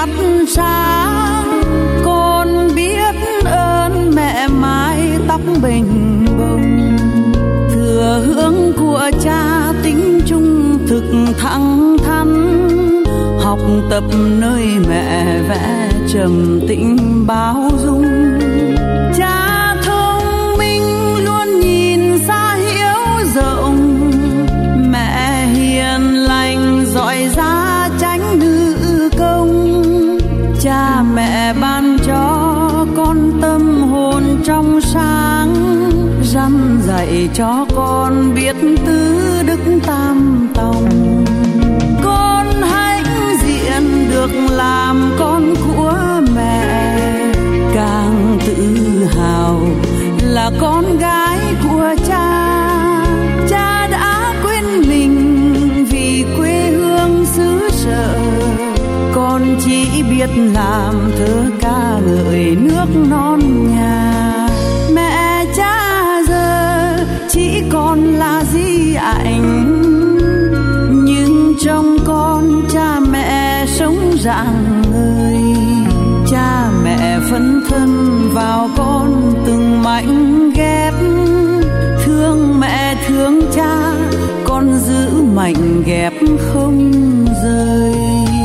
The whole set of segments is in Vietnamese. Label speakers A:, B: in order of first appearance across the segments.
A: mắt sáng, con biết ơn mẹ mái tóc bình bồng. Thừa hưởng của cha tính trung thực thẳng thắn, học tập nơi mẹ vẽ trầm tĩnh bao dung. Cha thông minh luôn nhìn xa hiểu rộng, mẹ hiền lành giỏi giá tránh nữ công. Cha mẹ ban cho con tâm hồn trong sáng, răn dạy cho con biết tứ đức tam tòng. Con hãnh diện được làm con của mẹ, càng tự hào là con gái của cha. Cha đã quên mình vì quê hương xứ sở, con chỉ biết làm thơ ca ngợi nước non nhà. Mẹ cha giờ chỉ còn là di ảnh, nhưng trong con cha mẹ sống rạng ngời. Cha mẹ phấn thân vào con từng mảnh ghép, thương mẹ thương cha con giữ mảnh ghép không rời.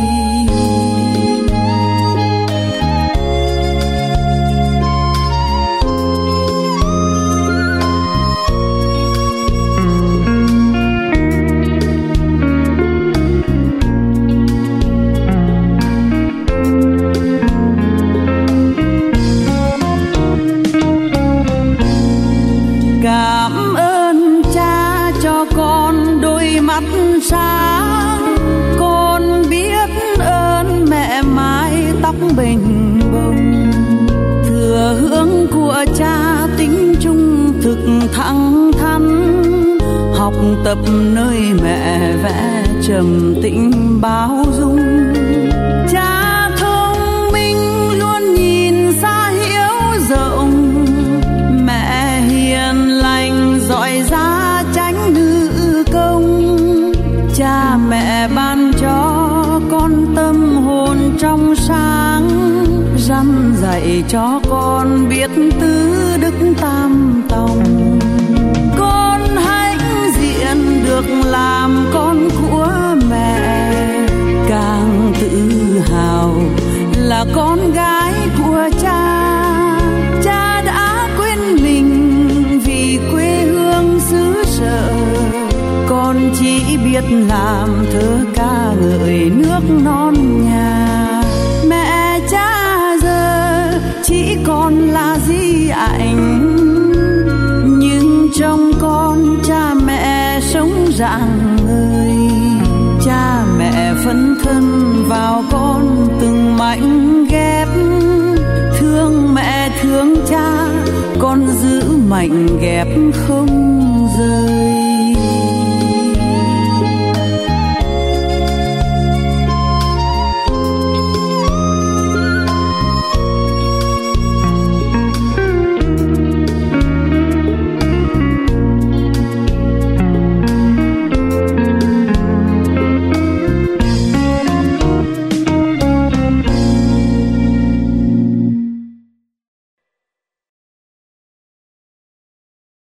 A: Cảm ơn cha cho con đôi mắt sáng, con biết ơn mẹ mái tóc bình bồng. Thừa hưởng của cha tính trung thực thẳng thắn, học tập nơi mẹ vẽ trầm tĩnh bao dung. Cha thông minh luôn nhìn xa hiểu rộng, mẹ hiền lành giỏi giá tránh nữ công. Cha mẹ ban cho con tâm hồn trong sáng, răn dạy cho con biết tứ đức tam tòng. Con hãnh diện được làm con của mẹ, càng tự hào là con gái của cha. Cha đã quên mình vì quê hương xứ sở, con chỉ biết làm thơ ca ngợi nước non nhà. Mẹ cha giờ chỉ còn là di ảnh, nhưng trong con cha mẹ sống rạng ngời. Cha mẹ phấn thân vào con từng mảnh ghép, thương mẹ thương cha con giữ mảnh ghép không